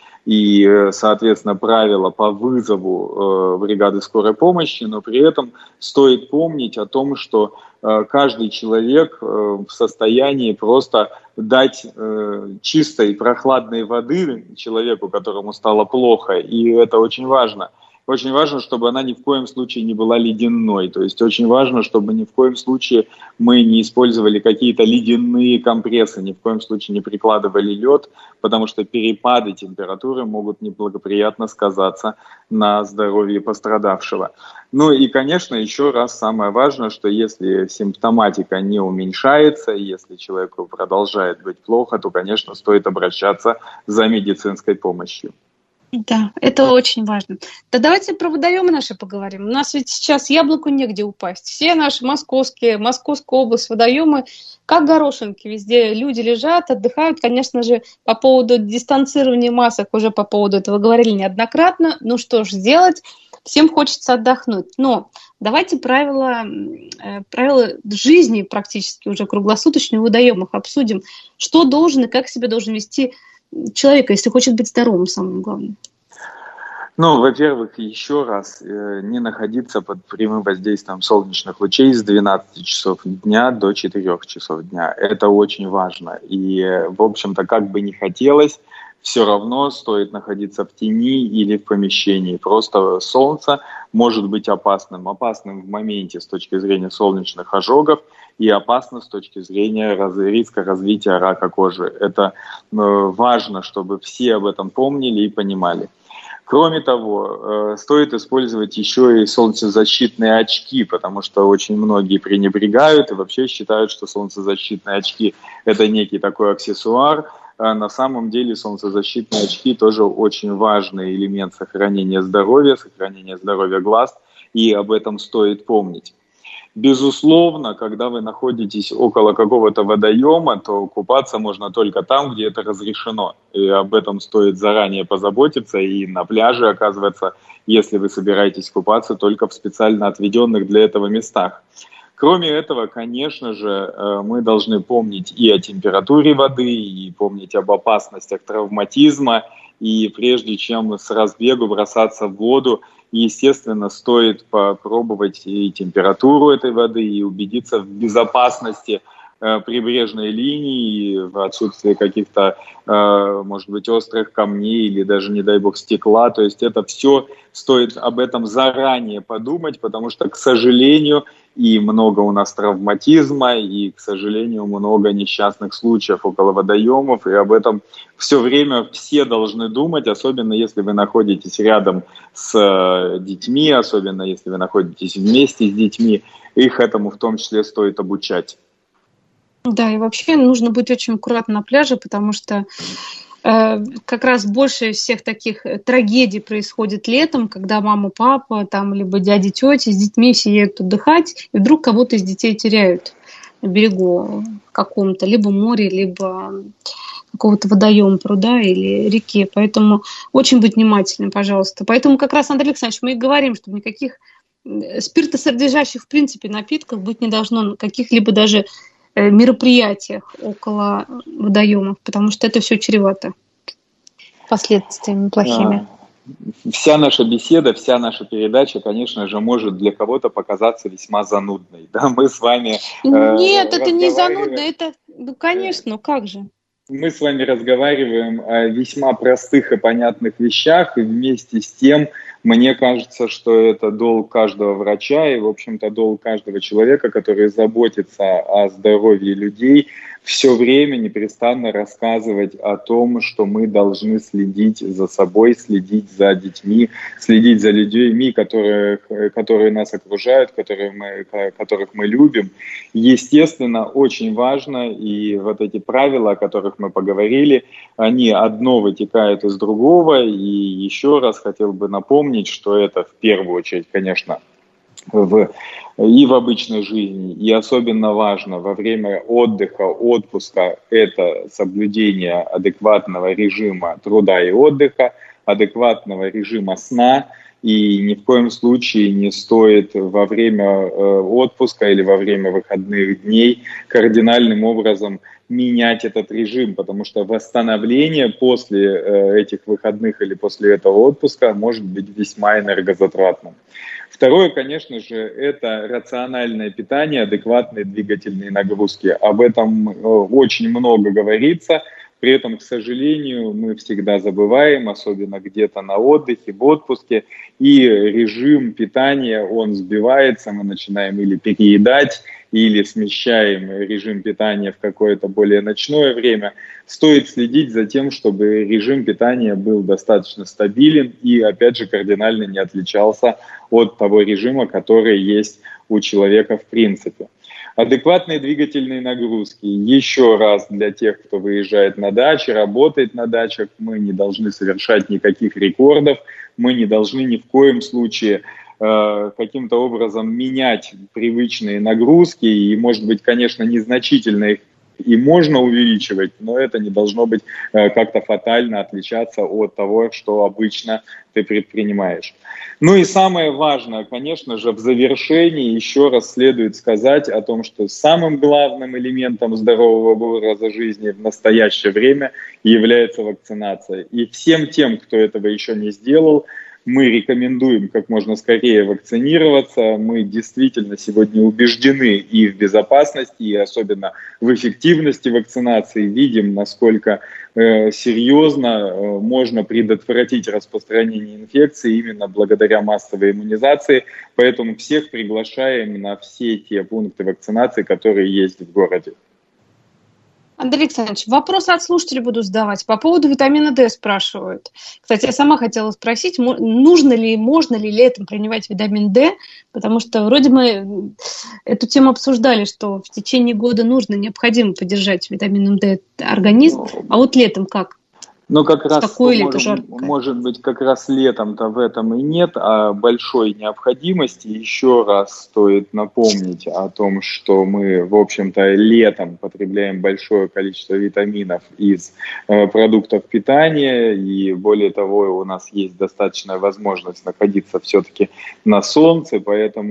и, соответственно, правила по вызову э, бригады скорой помощи, но при этом стоит помнить о том, что э, каждый человек э, в состоянии просто дать э, чистой прохладной воды человеку, которому стало плохо, и это очень важно. Очень важно, чтобы она ни в коем случае не была ледяной. То есть очень важно, чтобы ни в коем случае мы не использовали какие-то ледяные компрессы, ни в коем случае не прикладывали лед, потому что перепады температуры могут неблагоприятно сказаться на здоровье пострадавшего. Ну и, конечно, еще раз самое важное, что если симптоматика не уменьшается, если человеку продолжает быть плохо, то, конечно, стоит обращаться за медицинской помощью. Да, это очень важно. Да давайте про водоемы наши поговорим. У нас ведь сейчас яблоку негде упасть. Все наши московские, Московская область, водоемы, как горошинки, везде люди лежат, отдыхают. Конечно же, по поводу дистанцирования масок, уже по поводу этого говорили неоднократно. Ну что ж сделать? Всем хочется отдохнуть. Но давайте правила, правила жизни практически уже круглосуточные в водоемах обсудим. Что должен и как себя должен вести человека, если хочет быть здоровым, самое главное? Ну, во-первых, еще раз, э, не находиться под прямым воздействием солнечных лучей с двенадцати часов дня до четырёх часов дня. Это очень важно. И, в общем-то, как бы ни хотелось, все равно стоит находиться в тени или в помещении. Просто солнце может быть опасным. Опасным в моменте с точки зрения солнечных ожогов и опасно с точки зрения раз, риска развития рака кожи. Это э, важно, чтобы все об этом помнили и понимали. Кроме того, э, стоит использовать еще и солнцезащитные очки, потому что очень многие пренебрегают и вообще считают, что солнцезащитные очки – это некий такой аксессуар. А на самом деле солнцезащитные очки тоже очень важный элемент сохранения здоровья, сохранения здоровья глаз, и об этом стоит помнить. Безусловно, когда вы находитесь около какого-то водоема, то купаться можно только там, где это разрешено. И об этом стоит заранее позаботиться. И на пляже, оказывается, если вы собираетесь купаться, только в специально отведенных для этого местах. Кроме этого, конечно же, мы должны помнить и о температуре воды, и помнить об опасностях травматизма, и прежде чем с разбегу бросаться в воду, естественно, стоит попробовать и температуру этой воды, и убедиться в безопасности прибрежной линии, в отсутствии каких-то, может быть, острых камней или даже, не дай бог, стекла. То есть это все стоит об этом заранее подумать, потому что, к сожалению, и много у нас травматизма, и, к сожалению, много несчастных случаев около водоемов, и об этом все время все должны думать, особенно если вы находитесь рядом с детьми, особенно если вы находитесь вместе с детьми, их этому в том числе стоит обучать. Да, и вообще нужно быть очень аккуратным на пляже, потому что э, как раз больше всех таких трагедий происходит летом, когда мама, папа, там, либо дяди, тети с детьми все едут отдыхать, и вдруг кого-то из детей теряют на берегу каком-то, либо море, либо какого-то водоема, пруда или реки. Поэтому очень быть внимательным, пожалуйста. Поэтому как раз, Андрей Александрович, мы и говорим, что никаких спиртосодержащих, в принципе, напитков быть не должно, на каких-либо даже мероприятиях около водоемов, потому что это все чревато последствиями плохими. Вся наша беседа, вся наша передача, конечно же, может для кого-то показаться весьма занудной. Да, мы с вами Нет, э, это не занудно, это, ну, конечно, ну как же. Мы с вами разговариваем о весьма простых и понятных вещах, и вместе с тем, мне кажется, что это долг каждого врача и, в общем-то, долг каждого человека, который заботится о здоровье людей, все время непрестанно рассказывать о том, что мы должны следить за собой, следить за детьми, следить за людьми, которые, которые нас окружают, которые мы, которых мы любим. Естественно, очень важно, и вот эти правила, о которых мы поговорили, они одно вытекают из другого, и еще раз хотел бы напомнить, что это в первую очередь, конечно, в, и в обычной жизни, и особенно важно во время отдыха, отпуска, это соблюдение адекватного режима труда и отдыха, адекватного режима сна, и ни в коем случае не стоит во время э, отпуска или во время выходных дней кардинальным образом менять этот режим, потому что восстановление после э, этих выходных или после этого отпуска может быть весьма энергозатратным. Второе, конечно же, это рациональное питание, адекватные двигательные нагрузки. Об этом очень много говорится, при этом, к сожалению, мы всегда забываем, особенно где-то на отдыхе, в отпуске, и режим питания, он сбивается, мы начинаем или переедать, или смещаем режим питания в какое-то более ночное время. Стоит следить за тем, чтобы режим питания был достаточно стабилен и, опять же, кардинально не отличался от того режима, который есть у человека в принципе. Адекватные двигательные нагрузки. Еще раз для тех, кто выезжает на даче, работает на дачах, мы не должны совершать никаких рекордов, мы не должны ни в коем случае э, каким-то образом менять привычные нагрузки, и, может быть, конечно, незначительно их и можно увеличивать, но это не должно быть э, как-то фатально отличаться от того, что обычно ты предпринимаешь. Ну и самое важное, конечно же, в завершении еще раз следует сказать о том, что самым главным элементом здорового образа жизни в настоящее время является вакцинация. И всем тем, кто этого еще не сделал, мы рекомендуем как можно скорее вакцинироваться. Мы действительно сегодня убеждены и в безопасности, и особенно в эффективности вакцинации. Видим, насколько э, серьезно э, можно предотвратить распространение инфекции именно благодаря массовой иммунизации. Поэтому всех приглашаем на все те пункты вакцинации, которые есть в городе. Андрей Александрович, вопросы от слушателей буду задавать. По поводу витамина D спрашивают. Кстати, я сама хотела спросить, нужно ли, можно ли летом принимать витамин D, потому что вроде мы эту тему обсуждали, что в течение года нужно, необходимо поддержать витамином D организм, а вот летом как? Ну, как раз, Такое может, может быть, как раз летом-то в этом и нет, а большой необходимости. Еще раз стоит напомнить о том, что мы, в общем-то, летом потребляем большое количество витаминов из э, продуктов питания, и более того, у нас есть достаточная возможность находиться все-таки на солнце, поэтому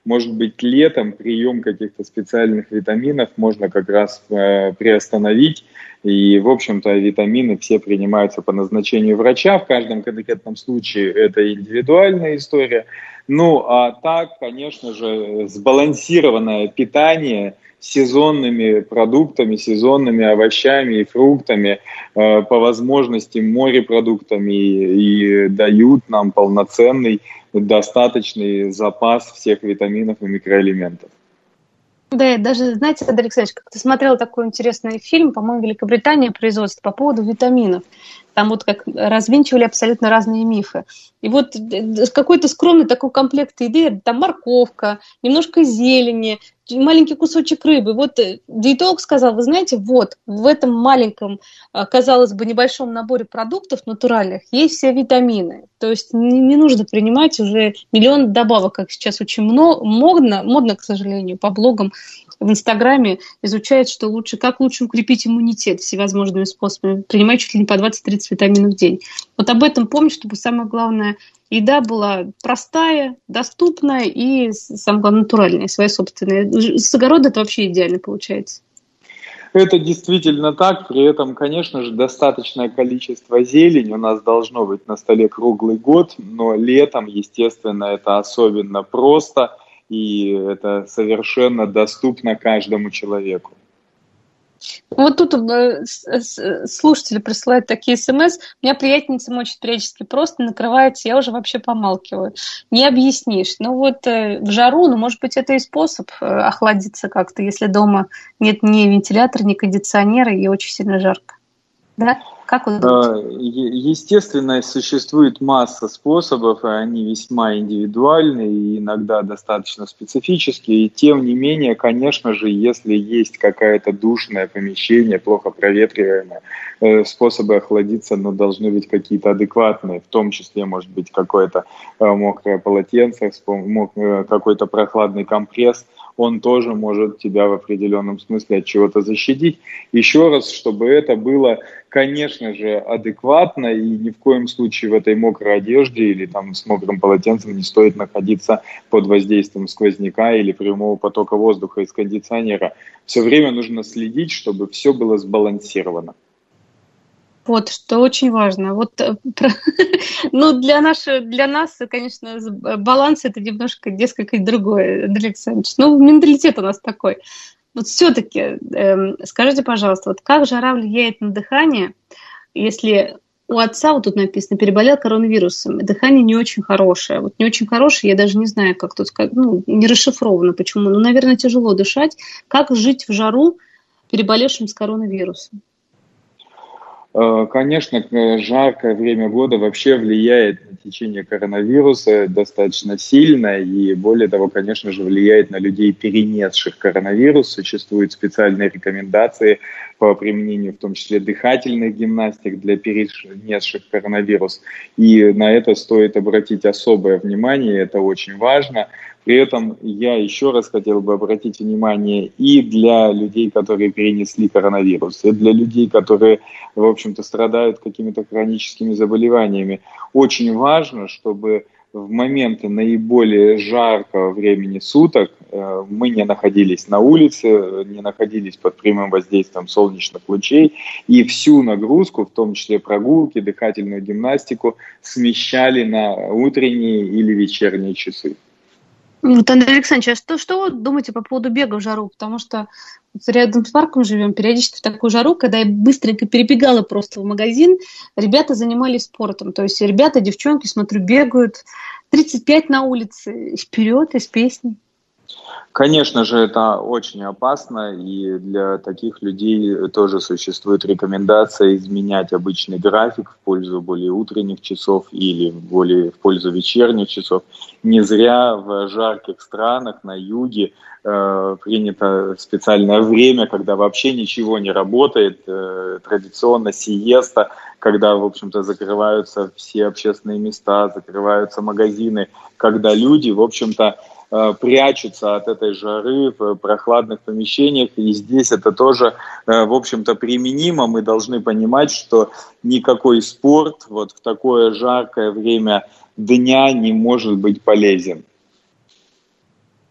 Может быть, летом прием каких-то специальных витаминов можно как раз э, приостановить. И, в общем-то, витамины все принимаются по назначению врача. В каждом конкретном случае это индивидуальная история. Ну, а так, конечно же, сбалансированное питание сезонными продуктами, сезонными овощами и фруктами, э, по возможности морепродуктами, и, и дают нам полноценный, достаточный запас всех витаминов и микроэлементов. Да, даже, знаете, Андрей Александрович, как-то смотрела такой интересный фильм, по-моему, Великобритания производство по поводу витаминов. Там вот как развенчивали абсолютно разные мифы. И вот какой-то скромный такой комплект еды, там морковка, немножко зелени, маленький кусочек рыбы. Вот диетолог сказал, вы знаете, вот в этом маленьком, казалось бы, небольшом наборе продуктов натуральных есть все витамины. То есть не, не нужно принимать уже миллион добавок, как сейчас очень много, модно, модно, к сожалению, по блогам в Инстаграме изучают, что лучше, как лучше укрепить иммунитет всевозможными способами, принимать чуть ли не по двадцать-тридцать витаминов в день. Вот об этом помнить, чтобы самое главное, еда была простая, доступная и, самое главное, натуральная, своя собственная. С огорода это вообще идеально получается. Это действительно так, при этом, конечно же, достаточное количество зелени у нас должно быть на столе круглый год, но летом, естественно, это особенно просто, и это совершенно доступно каждому человеку. Вот тут э, слушатели присылают такие смс. Меня приятельница мочит периодически просто, накрывается, я уже вообще помалкиваю. Не объяснишь. Ну вот э, в жару, ну может быть это и способ э, охладиться как-то, если дома нет ни вентилятора, ни кондиционера и очень сильно жарко. Да? Как вы думаете? Естественно, существует масса способов, и они весьма индивидуальны и иногда достаточно специфические. И тем не менее, конечно же, если есть какое-то душное помещение, плохо проветриваемое, способы охладиться, но должны быть какие-то адекватные, в том числе, может быть, какое-то мокрое полотенце, какой-то прохладный компресс. Он тоже может тебя в определенном смысле от чего-то защитить. Еще раз, чтобы это было, конечно же, адекватно, и ни в коем случае в этой мокрой одежде или там с мокрым полотенцем не стоит находиться под воздействием сквозняка или прямого потока воздуха из кондиционера. Все время нужно следить, чтобы все было сбалансировано. Вот, что очень важно. Вот, ну, для, нашего, для нас, конечно, баланс это немножко несколько другое, Андрей Александрович. Ну, менталитет у нас такой. Вот все-таки э, скажите, пожалуйста, вот как жара влияет на дыхание, если у отца, вот тут написано, переболел коронавирусом, дыхание не очень хорошее. Вот не очень хорошее, я даже не знаю, как тут сказать, ну, не расшифровано, почему. Ну, наверное, тяжело дышать. Как жить в жару, переболевшим с коронавирусом? Конечно, жаркое время года вообще влияет на течение коронавируса достаточно сильно, и более того, конечно же, влияет на людей, перенесших коронавирус. Существуют специальные рекомендации по применению, в том числе дыхательных гимнастик для перенесших коронавирус, и на это стоит обратить особое внимание, это очень важно. При этом я еще раз хотел бы обратить внимание и для людей, которые перенесли коронавирус, и для людей, которые, в общем-то, страдают какими-то хроническими заболеваниями. Очень важно, чтобы в моменты наиболее жаркого времени суток э, мы не находились на улице, не находились под прямым воздействием солнечных лучей, и всю нагрузку, в том числе прогулки, дыхательную гимнастику, смещали на утренние или вечерние часы. Вот, Андрей Александрович, а что, что вы думаете по поводу бега в жару? Потому что рядом с парком живем, периодически в такую жару, когда я быстренько перебегала просто в магазин, ребята занимались спортом. То есть ребята, девчонки, смотрю, бегают тридцать пять на улице, вперед из песни. Конечно же, это очень опасно, и для таких людей тоже существует рекомендация изменять обычный график в пользу более утренних часов или более в пользу вечерних часов. Не зря в жарких странах на юге э, принято специальное время, когда вообще ничего не работает, э, традиционно сиеста, когда, в общем-то, закрываются все общественные места, закрываются магазины, когда люди, в общем-то, прячутся от этой жары в прохладных помещениях, и здесь это тоже, в общем-то, применимо. Мы должны понимать, что никакой спорт вот в такое жаркое время дня не может быть полезен.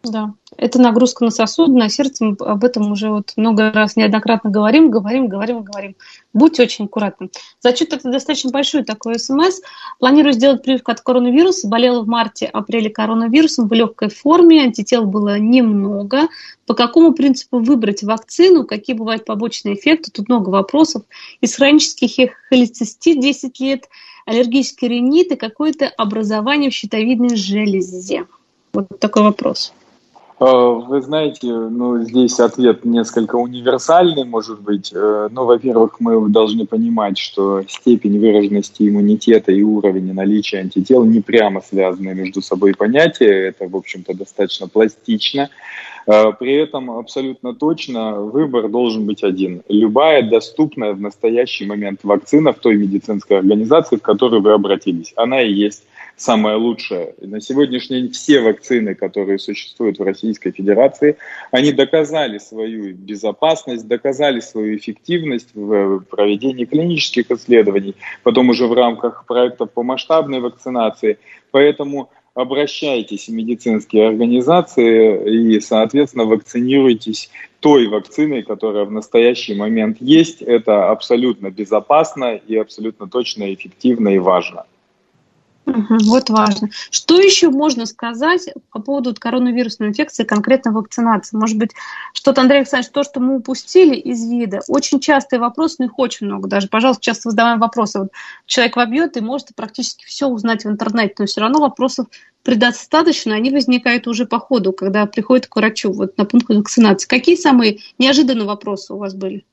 Да, это нагрузка на сосуды, на сердце. Мы об этом уже вот много раз неоднократно говорим, говорим, говорим, говорим. Будьте очень аккуратны. Зачет — это достаточно большой такой смс. Планирую сделать прививку от коронавируса. Болела в марте-апреле коронавирусом в легкой форме. Антител было немного. По какому принципу выбрать вакцину? Какие бывают побочные эффекты? Тут много вопросов. Из хронических холецистит десять лет, аллергический ринит и какое-то образование в щитовидной железе. Вот такой вопрос. Вы знаете, ну, здесь ответ несколько универсальный, может быть. Ну, во-первых, мы должны понимать, что степень выраженности иммунитета и уровень наличия антител не прямо связаны между собой понятия. Это, в общем-то, достаточно пластично. При этом абсолютно точно выбор должен быть один. Любая доступная в настоящий момент вакцина в той медицинской организации, в которую вы обратились, она и есть самое лучшее. На сегодняшний день все вакцины, которые существуют в Российской Федерации, они доказали свою безопасность, доказали свою эффективность в проведении клинических исследований, потом уже в рамках проектов по масштабной вакцинации. Поэтому обращайтесь в медицинские организации и, соответственно, вакцинируйтесь той вакциной, которая в настоящий момент есть. Это абсолютно безопасно и абсолютно точно, эффективно и важно. Угу, вот важно. Что еще можно сказать по поводу коронавирусной инфекции, конкретно вакцинации? Может быть, что-то, Андрей Александрович, то, что мы упустили из вида. Очень частый вопрос, но их очень много даже. Пожалуйста, часто задаваем вопросы. Вот человек вобьет и может практически все узнать в интернете, но все равно вопросов предостаточно, они возникают уже по ходу, когда приходит к врачу вот, на пункт вакцинации. Какие самые неожиданные вопросы у вас были?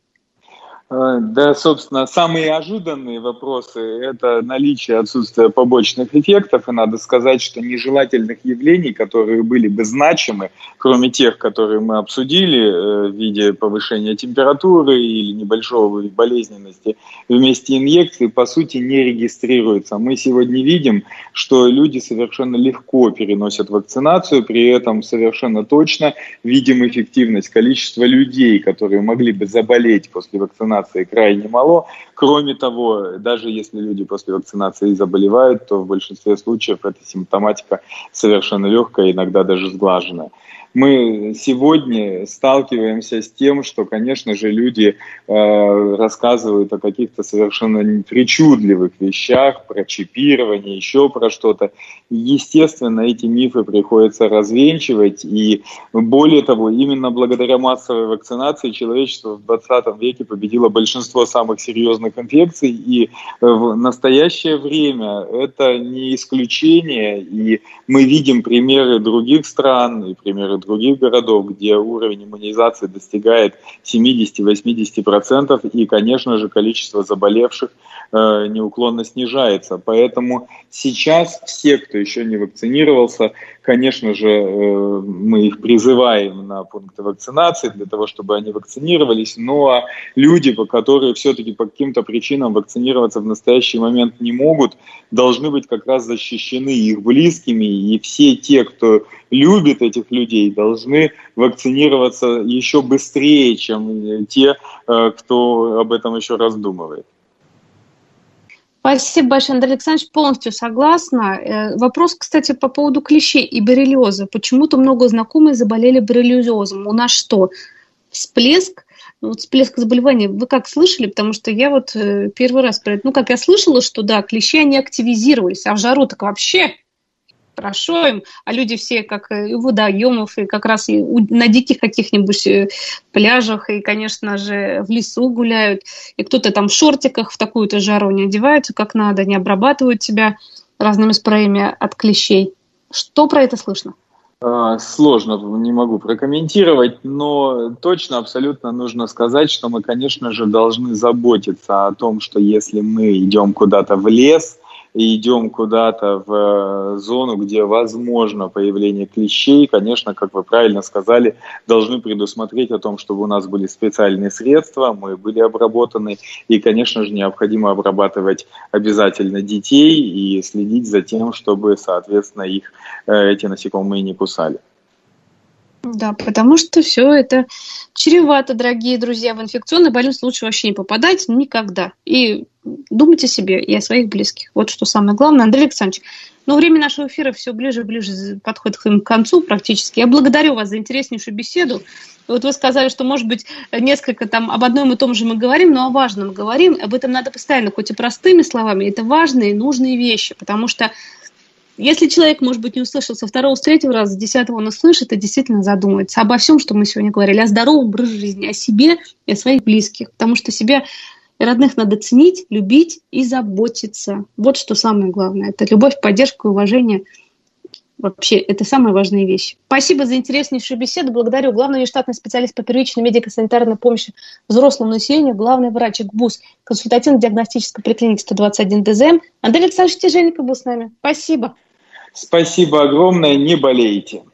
Да, собственно, самые ожиданные вопросы – это наличие отсутствия побочных эффектов. И надо сказать, что нежелательных явлений, которые были бы значимы, кроме тех, которые мы обсудили в виде повышения температуры или небольшого болезненности вместе инъекций, по сути, не регистрируется. Мы сегодня видим, что люди совершенно легко переносят вакцинацию, при этом совершенно точно видим эффективность. Количество людей, которые могли бы заболеть после вакцинации, крайне мало. Кроме того, даже если люди после вакцинации заболевают, то в большинстве случаев эта симптоматика совершенно легкая, иногда даже сглаженная. Мы сегодня сталкиваемся с тем, что, конечно же, люди э, рассказывают о каких-то совершенно причудливых вещах, про чипирование, еще про что-то. Естественно, эти мифы приходится развенчивать, и более того, именно благодаря массовой вакцинации человечество в двадцатом веке победило большинство самых серьезных инфекций, и в настоящее время это не исключение, и мы видим примеры других стран и примеры других городов, где уровень иммунизации достигает семьдесят-восемьдесят процентов, и, конечно же, количество заболевших э, неуклонно снижается. Поэтому сейчас все, кто еще не вакцинировался, конечно же, э, мы их призываем на пункты вакцинации для того, чтобы они вакцинировались, но люди, которые все-таки по каким-то причинам вакцинироваться в настоящий момент не могут, должны быть как раз защищены их близкими, и все те, кто любит этих людей, должны вакцинироваться еще быстрее, чем те, кто об этом еще раздумывает. Спасибо большое, Андрей Александрович, полностью согласна. Вопрос, кстати, по поводу клещей и боррелиоза. Почему-то много знакомых заболели боррелиозом. У нас что, всплеск? Ну, вот всплеск заболеваний, вы как слышали? Потому что я вот первый раз про это, ну, как я слышала, что да, клещи, они активизировались, а в жару так вообще хорошо им, а люди все как и у водоемов, и как раз и на диких каких-нибудь пляжах, и, конечно же, в лесу гуляют, и кто-то там в шортиках в такую-то жару не одевается как надо, не обрабатывают себя разными спреями от клещей. Что про это слышно? Сложно, не могу прокомментировать, но точно, абсолютно нужно сказать, что мы, конечно же, должны заботиться о том, что если мы идем куда-то в лес, и идем куда-то в зону, где возможно появление клещей, конечно, как вы правильно сказали, должны предусмотреть о том, чтобы у нас были специальные средства, мы были обработаны, и, конечно же, необходимо обрабатывать обязательно детей и следить за тем, чтобы, соответственно, их эти насекомые не кусали. Да, потому что все это чревато, дорогие друзья. В инфекционный больницу лучше вообще не попадать никогда. И думайте о себе и о своих близких. Вот что самое главное. Андрей Александрович, Но время нашего эфира все ближе и ближе подходит к концу практически. Я благодарю вас за интереснейшую беседу. Вот вы сказали, что, может быть, несколько там об одном и том же мы говорим, но о важном говорим. Об этом надо постоянно, хоть и простыми словами, это важные, нужные вещи, потому что если человек, может быть, не услышал со второго, с третьего раза, с десятого он услышит и действительно задумается обо всем, что мы сегодня говорили, о здоровом образе жизни, о себе и о своих близких, потому что себя и родных надо ценить, любить и заботиться. Вот что самое главное. Это любовь, поддержка и уважение. Вообще, это самые важные вещи. Спасибо за интереснейшую беседу. Благодарю. Главный штатный специалист по первичной медико-санитарной помощи взрослому населению, главный врач ГБУС консультативно-диагностической поликлиники сто двадцать один ДЗМ Андрей Александрович Тяжельников был с нами. Спасибо. Спасибо огромное. Не болейте.